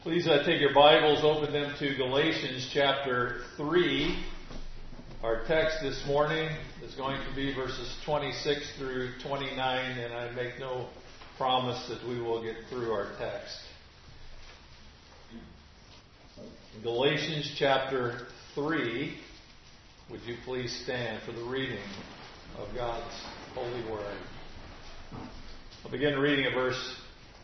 Please take your Bibles, open them to Galatians chapter 3. Our text this morning is going to be verses 26 through 29, and I make no promise that we will get through our text. Galatians chapter 3, would you please stand for the reading of God's holy word. I'll begin reading at verse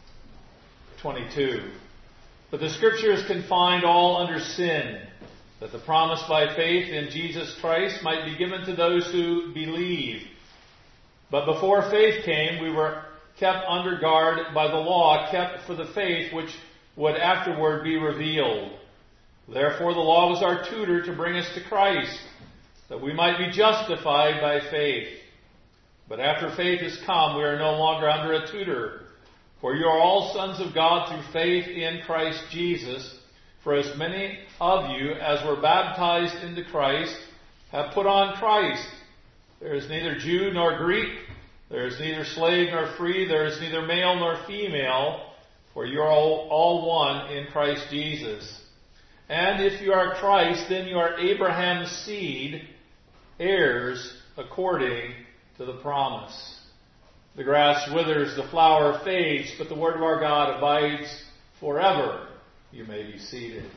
22. But the Scriptures confined all under sin, that the promise by faith in Jesus Christ might be given to those who believe. But before faith came, we were kept under guard by the law, kept for the faith which would afterward be revealed. Therefore the law was our tutor to bring us to Christ, that we might be justified by faith. But after faith has come, we are no longer under a tutor. For you are all sons of God through faith in Christ Jesus. For as many of you as were baptized into Christ have put on Christ. There is neither Jew nor Greek. There is neither slave nor free. There is neither male nor female. For you are all one in Christ Jesus. And if you are Christ, then you are Abraham's seed, heirs according to the promise. The grass withers, the flower fades, but the word of our God abides forever. You may be seated.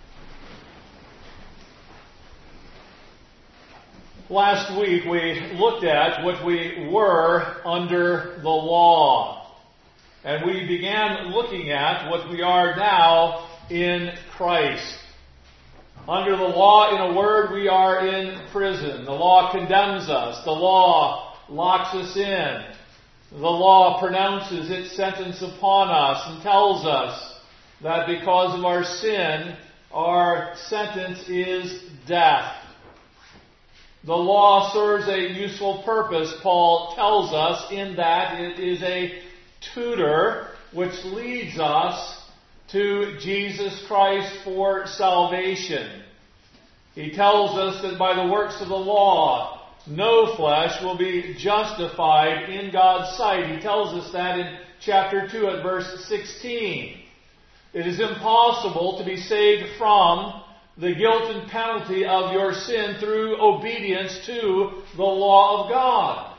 Last week we looked at what we were under the law. And we began looking at what we are now in Christ. Under the law, in a word, we are in prison. The law condemns us. The law locks us in. The law pronounces its sentence upon us and tells us that because of our sin, our sentence is death. The law serves a useful purpose, Paul tells us, in that it is a tutor which leads us to Jesus Christ for salvation. He tells us that by the works of the law, no flesh will be justified in God's sight. He tells us that in chapter 2 at verse 16. It is impossible to be saved from the guilt and penalty of your sin through obedience to the law of God.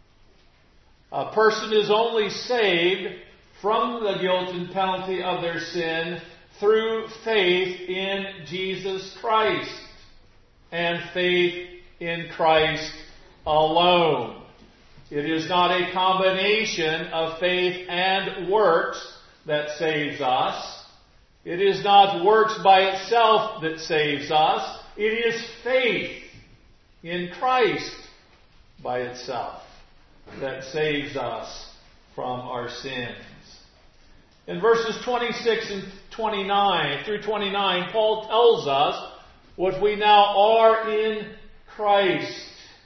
A person is only saved from the guilt and penalty of their sin through faith in Jesus Christ and faith in Christ alone. It is not a combination of faith and works that saves us. It is not works by itself that saves us. It is faith in Christ by itself that saves us from our sins. In verses 26 and 29 through 29, Paul tells us what we now are in Christ.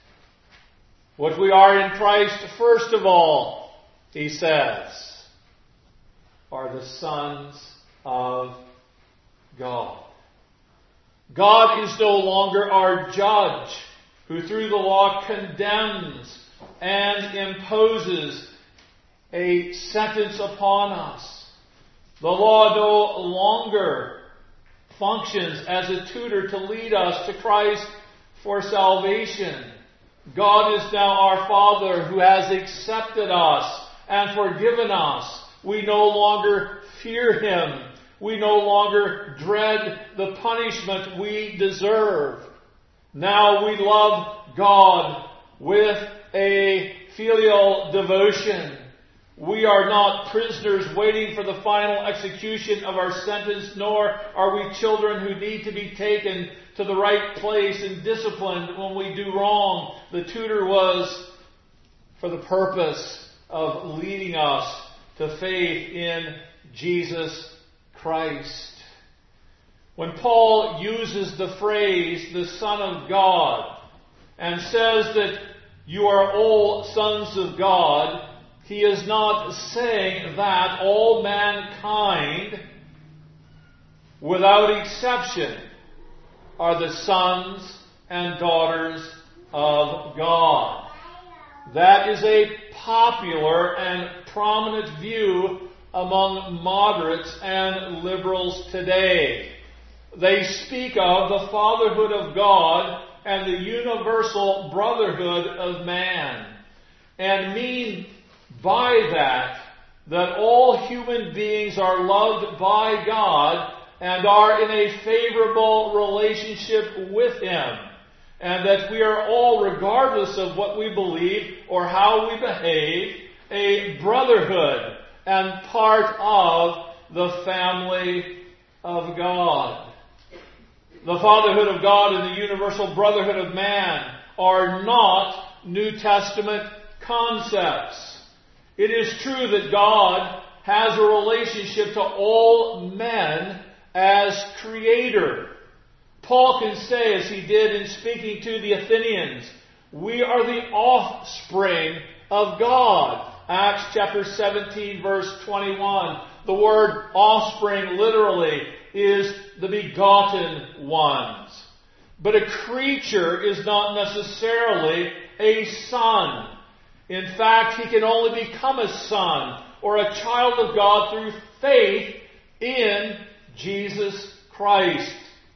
What we are in Christ, first of all, he says, are the sons of God. God is no longer our judge, who through the law condemns and imposes a sentence upon us. The law no longer functions as a tutor to lead us to Christ for salvation. God is now our Father who has accepted us and forgiven us. We no longer fear Him. We no longer dread the punishment we deserve. Now we love God with a filial devotion. We are not prisoners waiting for the final execution of our sentence, nor are we children who need to be taken to the right place and disciplined when we do wrong. The tutor was for the purpose of leading us to faith in Jesus Christ. When Paul uses the phrase, the Son of God, and says that you are all sons of God, he is not saying that all mankind, without exception, are the sons and daughters of God. That is a popular and prominent view among moderates and liberals today. They speak of the fatherhood of God and the universal brotherhood of man, and mean by that all human beings are loved by God and are in a favorable relationship with Him, and that we are all, regardless of what we believe or how we behave, a brotherhood and part of the family of God. The fatherhood of God and the universal brotherhood of man are not New Testament concepts. It is true that God has a relationship to all men as Creator. Paul can say, as he did in speaking to the Athenians, we are the offspring of God. Acts chapter 17, verse 21. The word offspring literally is the begotten ones. But a creature is not necessarily a son. In fact, he can only become a son or a child of God through faith in Jesus Christ.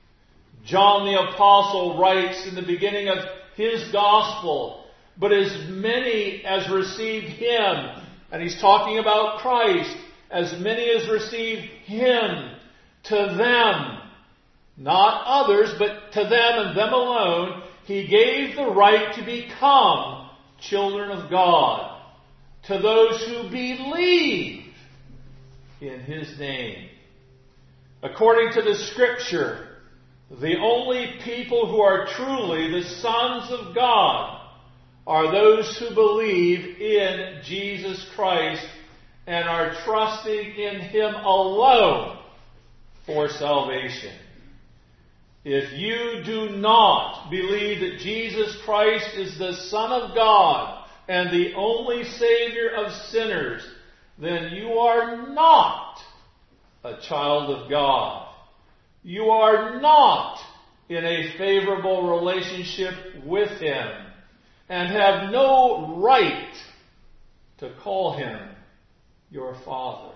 John the Apostle writes in the beginning of his gospel, but as many as received Him, and he's talking about Christ, as many as received Him, to them, not others, but to them and them alone, He gave the right to become children of God, to those who believe in His name. According to the Scripture, the only people who are truly the sons of God are those who believe in Jesus Christ and are trusting in Him alone for salvation. If you do not believe that Jesus Christ is the Son of God and the only Savior of sinners, then you are not a child of God. You are not in a favorable relationship with Him and have no right to call Him your Father.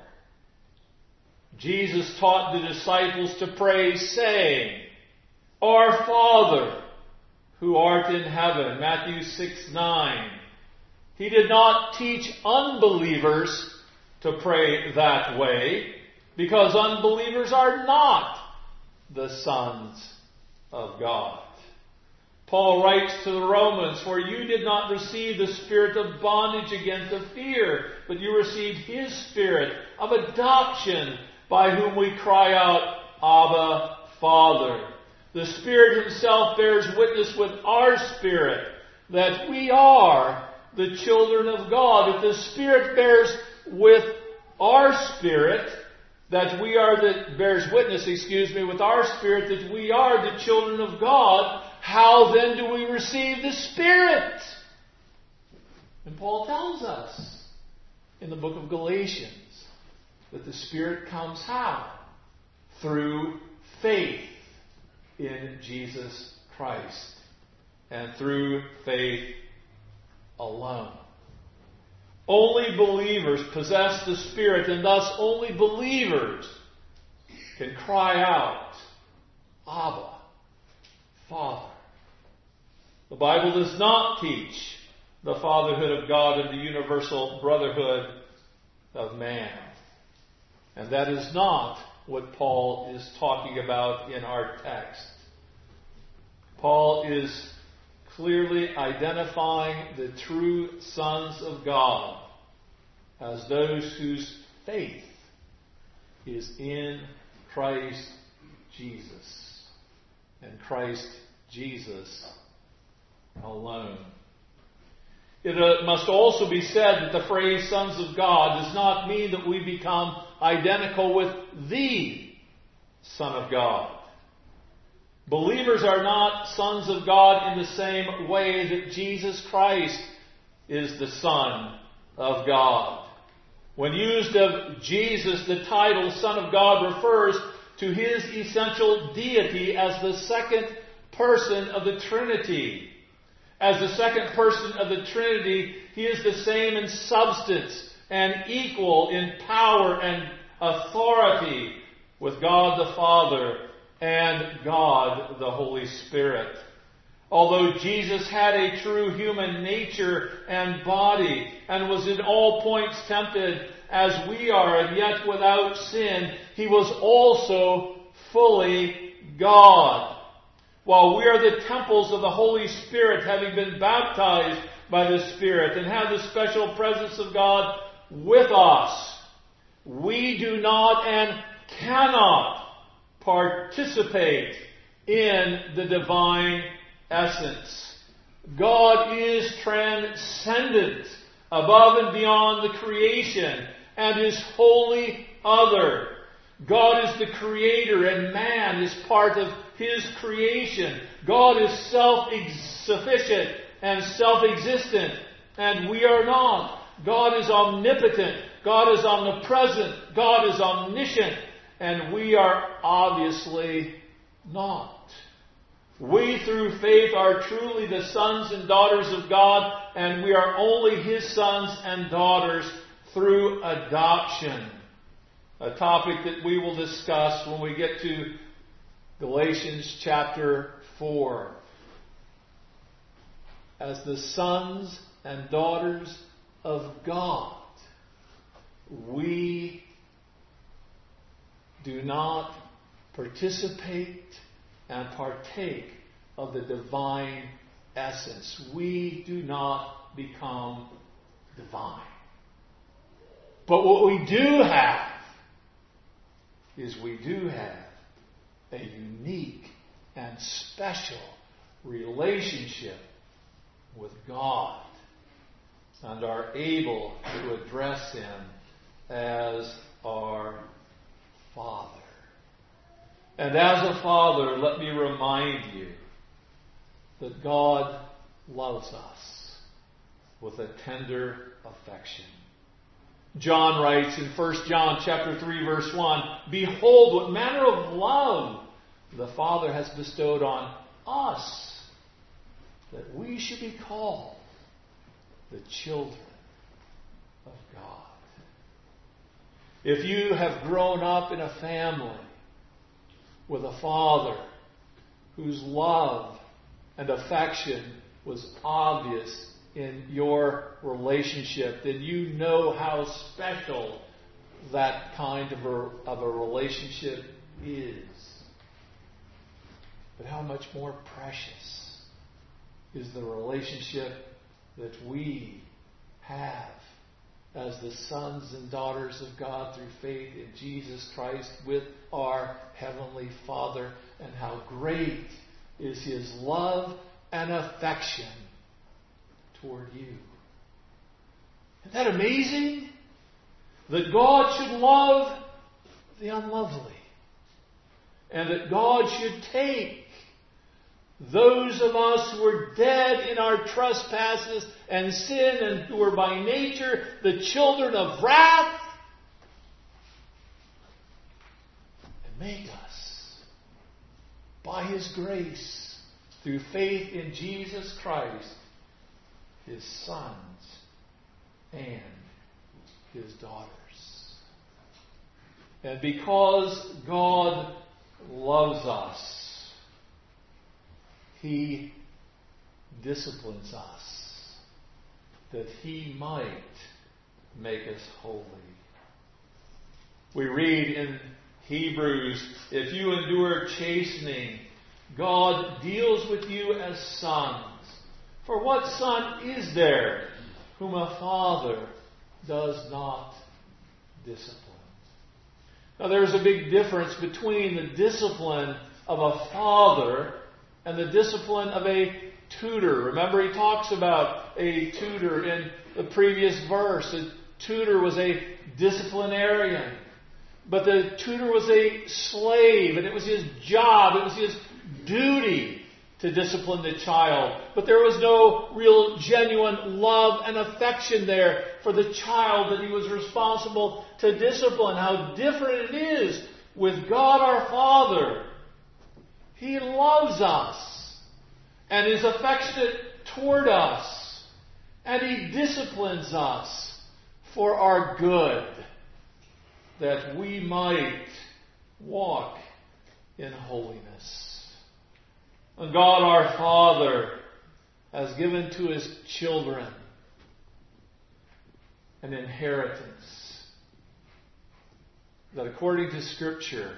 Jesus taught the disciples to pray, saying, Our Father, who art in heaven, Matthew 6:9. He did not teach unbelievers to pray that way, because unbelievers are not the sons of God. Paul writes to the Romans, For you did not receive the spirit of bondage again to fear, but you received His Spirit of adoption, by whom we cry out, Abba, Father. The Spirit Himself bears witness with our spirit that we are the children of God. If the Spirit bears with our spirit, bears witness with our spirit that we are the children of God, how then do we receive the Spirit? And Paul tells us in the book of Galatians that the Spirit comes how? Through faith in Jesus Christ, and through faith alone. Only believers possess the Spirit, and thus only believers can cry out, Abba, Father. The Bible does not teach the fatherhood of God and the universal brotherhood of man. And that is not what Paul is talking about in our text. Paul is clearly identifying the true sons of God as those whose faith is in Christ Jesus, and Christ Jesus alone. It must also be said that the phrase sons of God does not mean that we become identical with the Son of God. Believers are not sons of God in the same way that Jesus Christ is the Son of God. When used of Jesus, the title Son of God refers to His essential deity as the second person of the Trinity. As the second person of the Trinity, He is the same in substance, and equal in power and authority with God the Father and God the Holy Spirit. Although Jesus had a true human nature and body and was in all points tempted as we are and yet without sin, he was also fully God. While we are the temples of the Holy Spirit, having been baptized by the Spirit and have the special presence of God with us, we do not and cannot participate in the divine essence. God is transcendent, above and beyond the creation, and is wholly other. God is the creator, and man is part of his creation. God is self-sufficient and self-existent, and we are not. God is omnipotent. God is omnipresent. God is omniscient, and we are obviously not. We, through faith, are truly the sons and daughters of God, and we are only His sons and daughters through adoption. A topic that we will discuss when we get to Galatians chapter 4. As the sons and daughters of God, we do not participate and partake of the divine essence. We do not become divine. But what we do have is we do have a unique and special relationship with God and are able to address Him as our Father. And as a father, let me remind you that God loves us with a tender affection. John writes in 1 John chapter 3 verse 1, "Behold, what manner of love the Father has bestowed on us, that we should be called the children of God." If you have grown up in a family with a father whose love and affection was obvious in your relationship, then you know how special that kind of a relationship is. But how much more precious is the relationship that we have as the sons and daughters of God through faith in Jesus Christ with our Heavenly Father, and how great is His love and affection toward you. Isn't that amazing? That God should love the unlovely, and that God should take those of us who are dead in our trespasses and sin, and who are by nature the children of wrath, and make us, by His grace, through faith in Jesus Christ, His sons and His daughters. And because God loves us, He disciplines us that He might make us holy. We read in Hebrews, "If you endure chastening, God deals with you as sons. For what son is there whom a father does not discipline?" Now there's a big difference between the discipline of a father and the discipline of a tutor. Remember, he talks about a tutor in the previous verse. A tutor was a disciplinarian. But the tutor was a slave, and it was his job, it was his duty to discipline the child. But there was no real genuine love and affection there for the child that he was responsible to discipline. How different it is with God our Father. He loves us and is affectionate toward us, and He disciplines us for our good, that we might walk in holiness. And God our Father has given to His children an inheritance that, according to Scripture,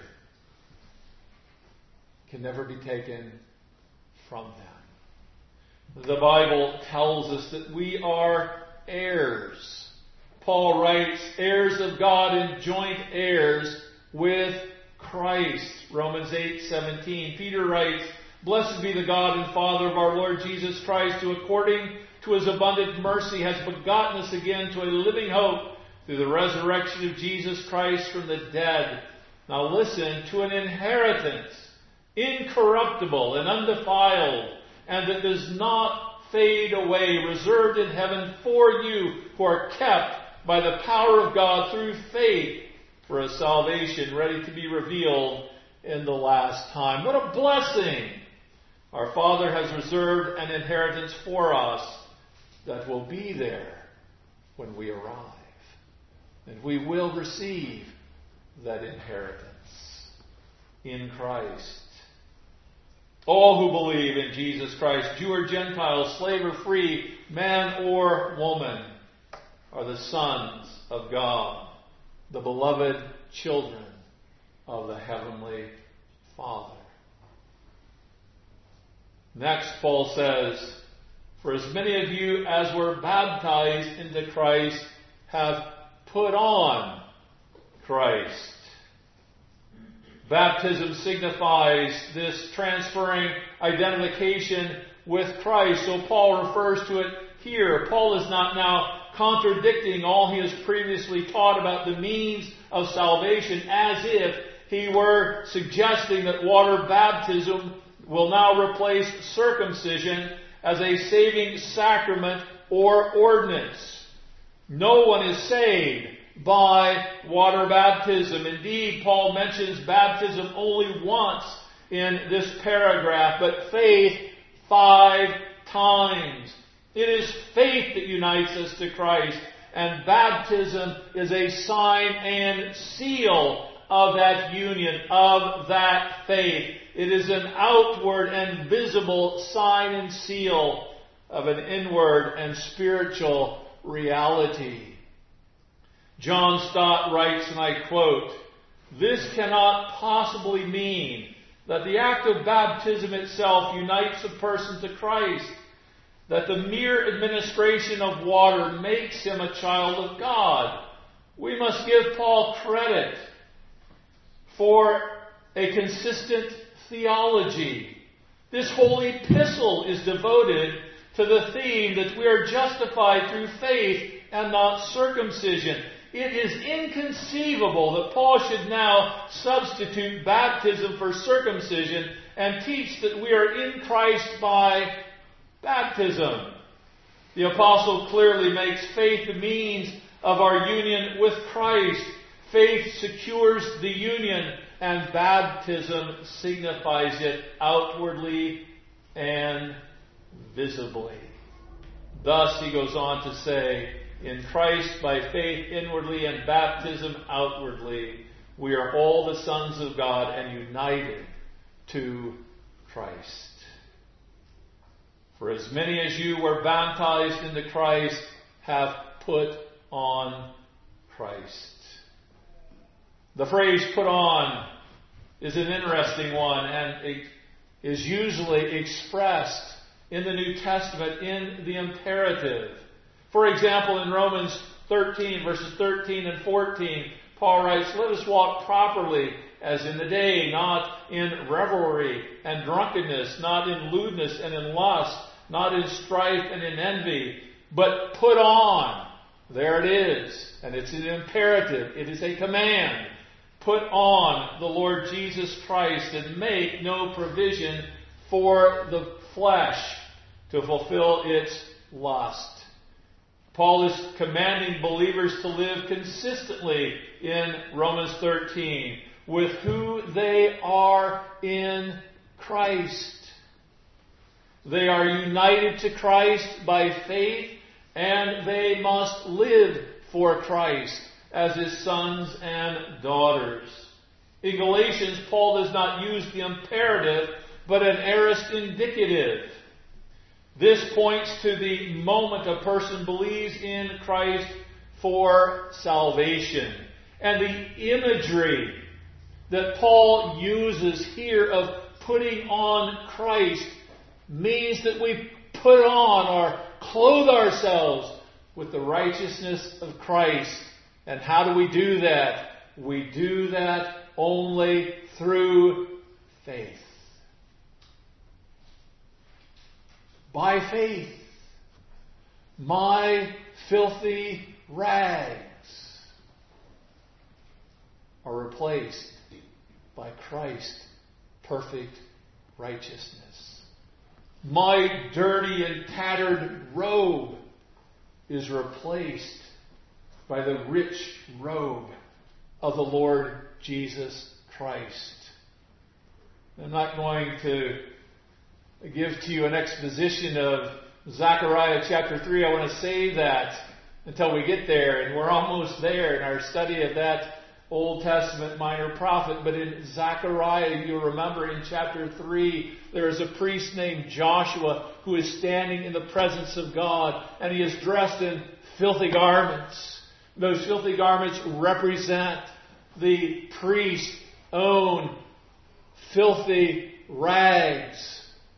can never be taken from them. The Bible tells us that we are heirs. Paul writes, heirs of God and joint heirs with Christ. Romans 8:17. Peter writes, blessed be the God and Father of our Lord Jesus Christ, who according to His abundant mercy has begotten us again to a living hope through the resurrection of Jesus Christ from the dead. Now listen, to an inheritance incorruptible and undefiled, and that does not fade away, reserved in heaven for you who are kept by the power of God through faith for a salvation ready to be revealed in the last time. What a blessing! Our Father has reserved an inheritance for us that will be there when we arrive. And we will receive that inheritance in Christ. All who believe in Jesus Christ, Jew or Gentile, slave or free, man or woman, are the sons of God, the beloved children of the Heavenly Father. Next, Paul says, for as many of you as were baptized into Christ have put on Christ. Baptism signifies this transferring identification with Christ. So Paul refers to it here. Paul is not now contradicting all he has previously taught about the means of salvation, as if he were suggesting that water baptism will now replace circumcision as a saving sacrament or ordinance. No one is saved by water baptism. Indeed, Paul mentions baptism only once in this paragraph, but faith 5 times. It is faith that unites us to Christ, and baptism is a sign and seal of that union, of that faith. It is an outward and visible sign and seal of an inward and spiritual reality. John Stott writes, and I quote, this cannot possibly mean that the act of baptism itself unites a person to Christ, that the mere administration of water makes him a child of God. We must give Paul credit for a consistent theology. This whole epistle is devoted to the theme that we are justified through faith and not circumcision. It is inconceivable that Paul should now substitute baptism for circumcision and teach that we are in Christ by baptism. The apostle clearly makes faith the means of our union with Christ. Faith secures the union, and baptism signifies it outwardly and visibly. Thus, he goes on to say, in Christ by faith inwardly and baptism outwardly, we are all the sons of God and united to Christ. For as many as you were baptized into Christ have put on Christ. The phrase put on is an interesting one, and it is usually expressed in the New Testament in the imperative. For example, in Romans 13, verses 13 and 14, Paul writes, let us walk properly as in the day, not in revelry and drunkenness, not in lewdness and in lust, not in strife and in envy, but put on. There it is. And it's an imperative. It is a command. Put on the Lord Jesus Christ and make no provision for the flesh to fulfill its lust. Paul is commanding believers to live consistently in Romans 13 with who they are in Christ. They are united to Christ by faith, and they must live for Christ as His sons and daughters. In Galatians, Paul does not use the imperative, but an aorist indicative. This points to the moment a person believes in Christ for salvation. And the imagery that Paul uses here of putting on Christ means that we put on or clothe ourselves with the righteousness of Christ. And how do we do that? We do that only through faith. By faith, my filthy rags are replaced by Christ's perfect righteousness. My dirty and tattered robe is replaced by the rich robe of the Lord Jesus Christ. I'm not going to give to you an exposition of Zechariah chapter 3. I want to save that until we get there, and we're almost there in our study of that Old Testament minor prophet. But in Zechariah, you'll remember in chapter 3, there is a priest named Joshua who is standing in the presence of God, and he is dressed in filthy garments. Those filthy garments represent the priest's own filthy rags.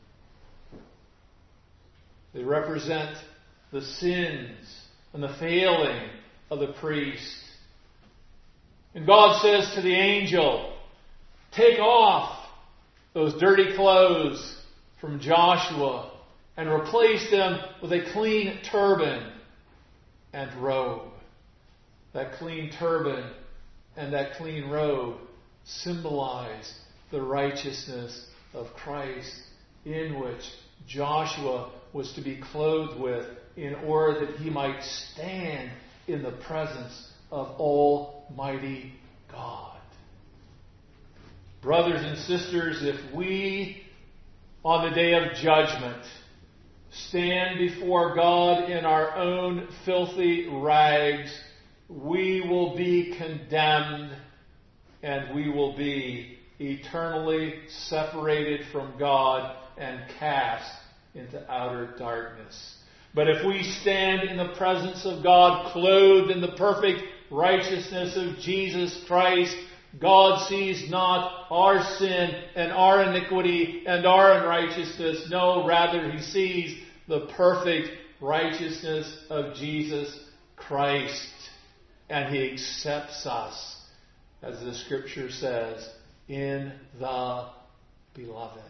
They represent the sins and the failing of the priest. And God says to the angel, take off those dirty clothes from Joshua and replace them with a clean turban and robe. That clean turban and that clean robe symbolize the righteousness of Christ, in which Joshua was to be clothed with in order that he might stand in the presence of Almighty God. Brothers and sisters, if we, on the day of judgment, stand before God in our own filthy rags, we will be condemned and we will be eternally separated from God and cast into outer darkness. But if we stand in the presence of God, clothed in the perfect righteousness of Jesus Christ, God sees not our sin and our iniquity and our unrighteousness. No, rather He sees the perfect righteousness of Jesus Christ. And He accepts us, as the Scripture says, in the Beloved.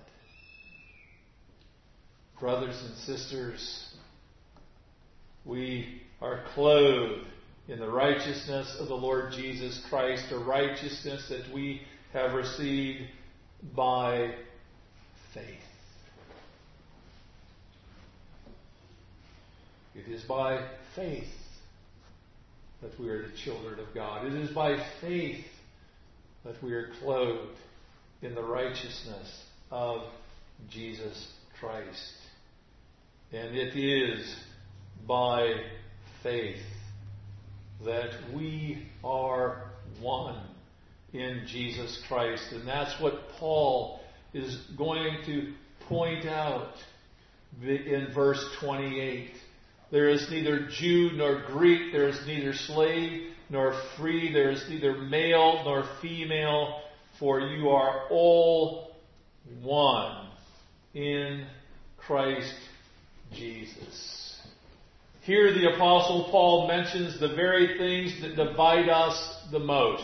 Brothers and sisters, we are clothed in the righteousness of the Lord Jesus Christ, a righteousness that we have received by faith. It is by faith that we are the children of God. It is by faith that we are clothed in the righteousness of Jesus Christ. And it is by faith that we are one in Jesus Christ. And that's what Paul is going to point out in verse 28. There is neither Jew nor Greek, there is neither slave nor free, there is neither male nor female, for you are all one in Christ Jesus. Here the Apostle Paul mentions the very things that divide us the most: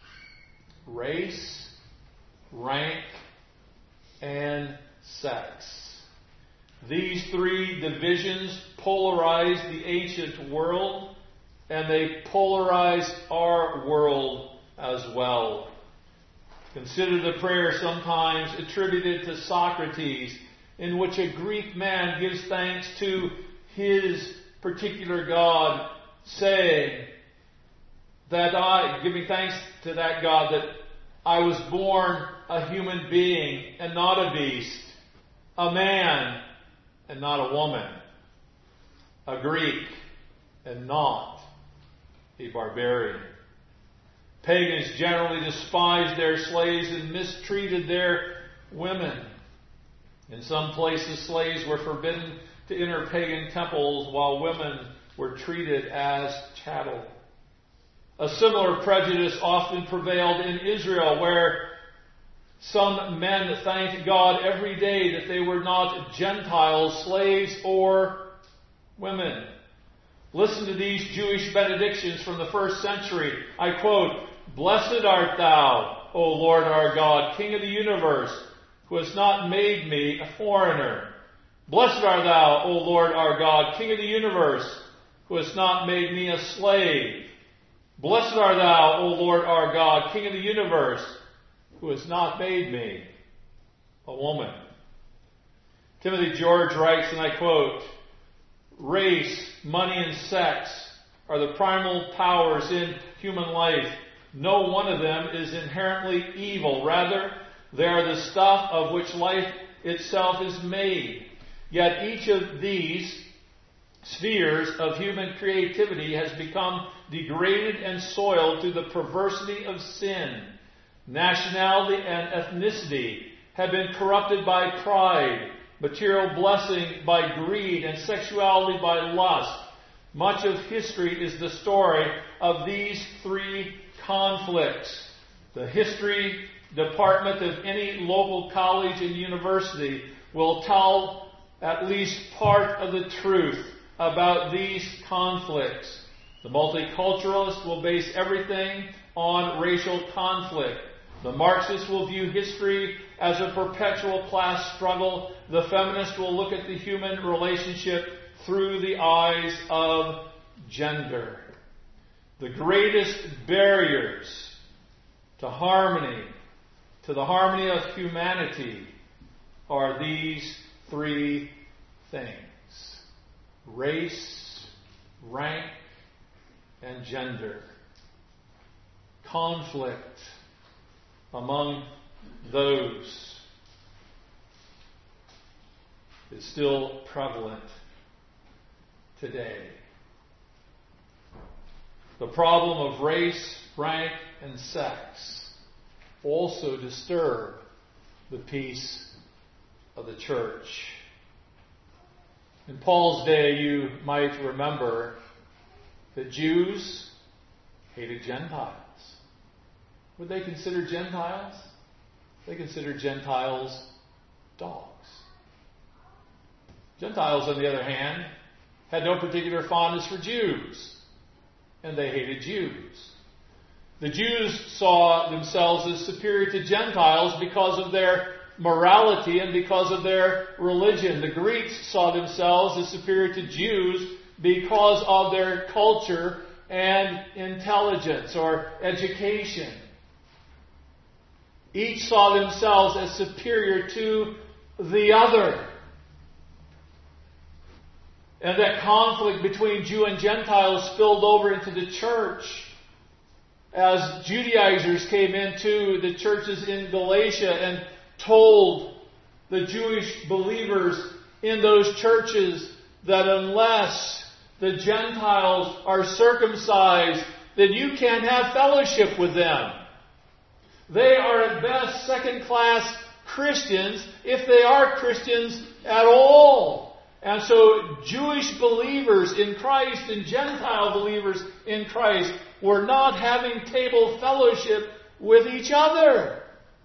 race, rank, and sex. These three divisions polarized the ancient world, and they polarized our world as well. Consider the prayer sometimes attributed to Socrates, in which a Greek man gives thanks to his particular God, saying that giving thanks to that God, that I was born a human being and not a beast, a man and not a woman, a Greek and not a barbarian. Pagans generally despised their slaves and mistreated their women. In some places, slaves were forbidden to enter pagan temples, while women were treated as chattel. A similar prejudice often prevailed in Israel, where some men thanked God every day that they were not Gentiles, slaves, or women. Listen to these Jewish benedictions from the first century. I quote, "Blessed art thou, O Lord our God, King of the universe, who hast not made me a foreigner. Blessed art thou, O Lord our God, King of the universe, who hast not made me a slave. Blessed art thou, O Lord our God, King of the universe, who has not made me a woman." Timothy George writes, and I quote, "Race, money, and sex are the primal powers in human life. No one of them is inherently evil. Rather, they are the stuff of which life itself is made. Yet each of these spheres of human creativity has become degraded and soiled through the perversity of sin. Nationality and ethnicity have been corrupted by pride, material blessing by greed, and sexuality by lust. Much of history is the story of these three conflicts. The history department of any local college and university will tell at least part of the truth about these conflicts. The multiculturalist will base everything on racial conflict. The Marxist will view history as a perpetual class struggle. The feminist will look at the human relationship through the eyes of gender. The greatest barriers to harmony, to the harmony of humanity, are these three things: race, rank, and gender. Conflict among those is still prevalent today. The problem of race, rank, and sex also disturb the peace of the church. In Paul's day, you might remember that Jews hated Gentiles. What they consider Gentiles? They considered Gentiles dogs. Gentiles, on the other hand, had no particular fondness for Jews, and they hated Jews. The Jews saw themselves as superior to Gentiles because of their morality and because of their religion. The Greeks saw themselves as superior to Jews because of their culture and intelligence or education. Each saw themselves as superior to the other. And that conflict between Jew and Gentile spilled over into the church as Judaizers came into the churches in Galatia and told the Jewish believers in those churches that unless the Gentiles are circumcised, then you can't have fellowship with them. They are at best second-class Christians, if they are Christians at all. And so Jewish believers in Christ and Gentile believers in Christ were not having table fellowship with each other.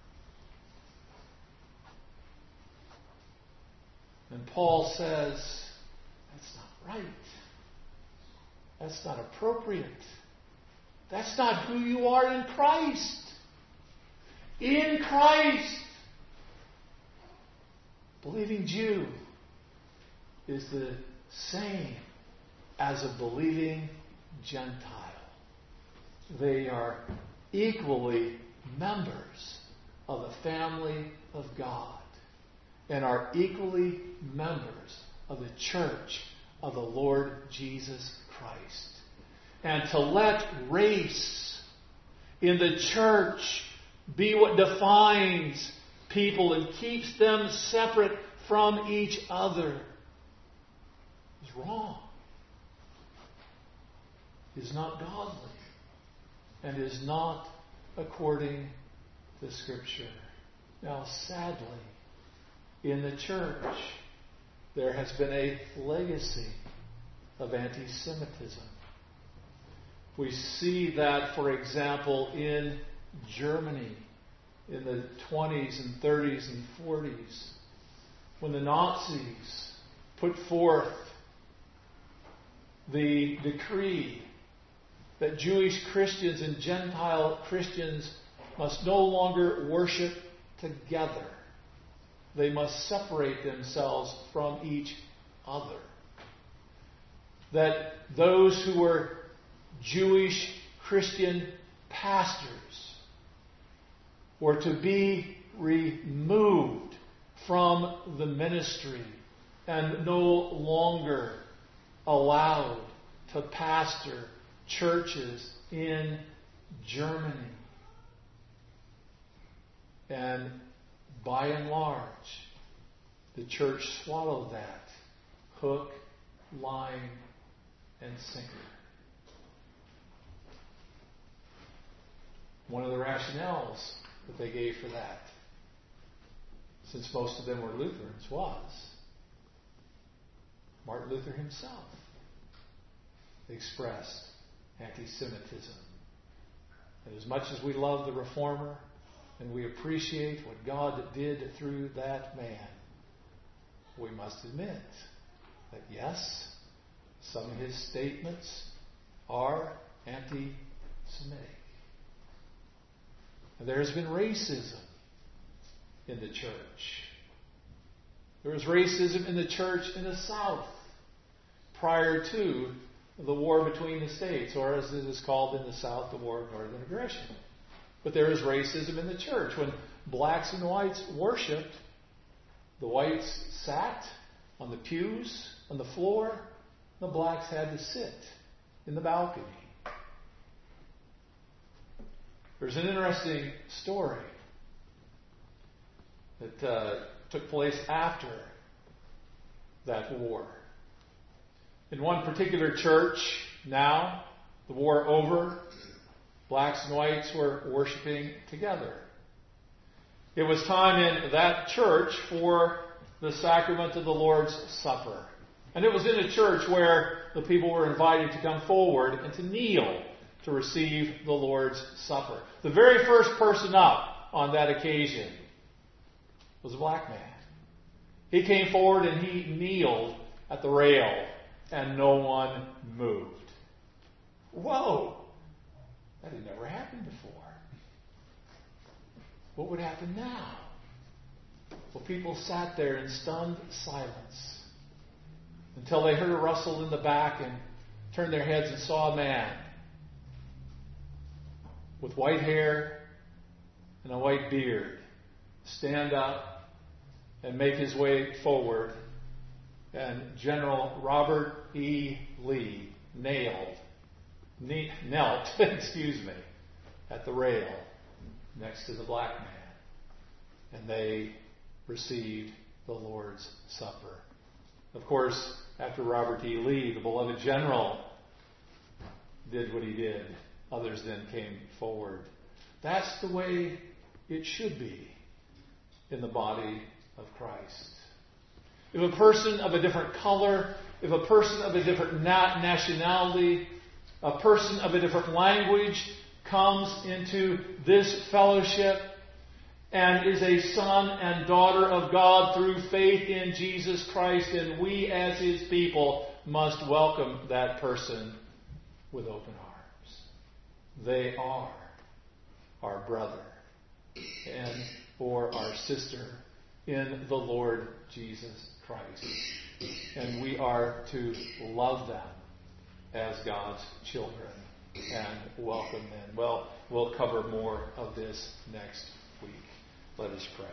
And Paul says, that's not right. That's not appropriate. That's not who you are in Christ. In Christ, believing Jew is the same as a believing Gentile. They are equally members of the family of God and are equally members of the church of the Lord Jesus Christ. And to let race in the church be what defines people and keeps them separate from each other is wrong. is not godly and is not according to Scripture. Now, sadly, in the church, there has been a legacy of anti-Semitism. We see that, for example, in Germany in the 20s and 30s and 40s, when the Nazis put forth the decree that Jewish Christians and Gentile Christians must no longer worship together. They must separate themselves from each other. That those who were Jewish Christian pastors were to be removed from the ministry and no longer allowed to pastor churches in Germany. And by and large, the church swallowed that hook, line, and sinker. One of the rationales that they gave for that, since most of them were Lutherans, was Martin Luther himself expressed anti-Semitism. And as much as we love the Reformer and we appreciate what God did through that man, we must admit that yes, some of his statements are anti-Semitic. And there has been racism in the church. There was racism in the church in the South prior to the war between the states, or as it is called in the South, the War of Northern Aggression. But there is racism in the church. When blacks and whites worshipped, the whites sat on the pews, on the floor. The blacks had to sit in the balcony. There's an interesting story that took place after that war. In one particular church, now, the war over, blacks and whites were worshiping together. It was time in that church for the sacrament of the Lord's Supper. And it was in a church where the people were invited to come forward and to kneel to receive the Lord's Supper. The very first person up on that occasion was a black man. He came forward and he kneeled at the rail, and no one moved. Whoa! That had never happened before. What would happen now? Well, people sat there in stunned silence until they heard a rustle in the back and turned their heads and saw a man with white hair and a white beard stand up and make his way forward. And General Robert E. Lee knelt, at the rail next to the black man. And they received the Lord's Supper. Of course, after Robert E. Lee, the beloved general, did what he did, others then came forward. That's the way it should be in the body of Christ. If a person of a different color, if a person of a different nationality, a person of a different language comes into this fellowship and is a son and daughter of God through faith in Jesus Christ, and we as His people must welcome that person with open arms. They are our brother and or our sister in the Lord Jesus Christ. And we are to love them as God's children and welcome them. Well, we'll cover more of this next week. Let us pray.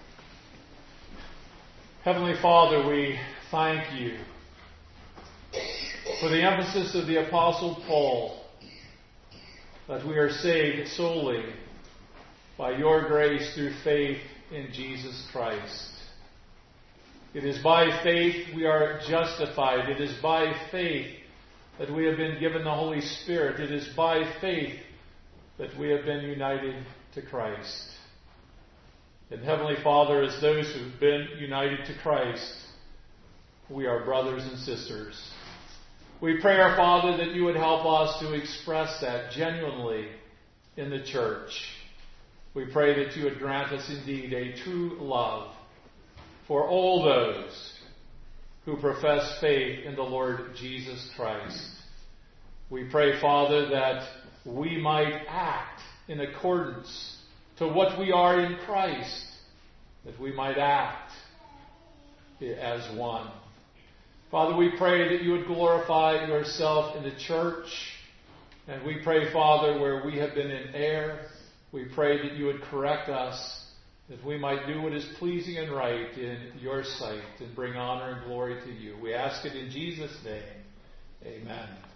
Heavenly Father, we thank you for the emphasis of the Apostle Paul that we are saved solely by your grace through faith in Jesus Christ. It is by faith we are justified. It is by faith that we have been given the Holy Spirit. It is by faith that we have been united to Christ. And Heavenly Father, as those who've been united to Christ, we are brothers and sisters. We pray, our Father, that you would help us to express that genuinely in the church. We pray that you would grant us indeed a true love for all those who profess faith in the Lord Jesus Christ. We pray, Father, that we might act in accordance to what we are in Christ, that we might act as one. Father, we pray that you would glorify yourself in the church. And we pray, Father, where we have been in error, we pray that you would correct us, that we might do what is pleasing and right in your sight and bring honor and glory to you. We ask it in Jesus' name. Amen.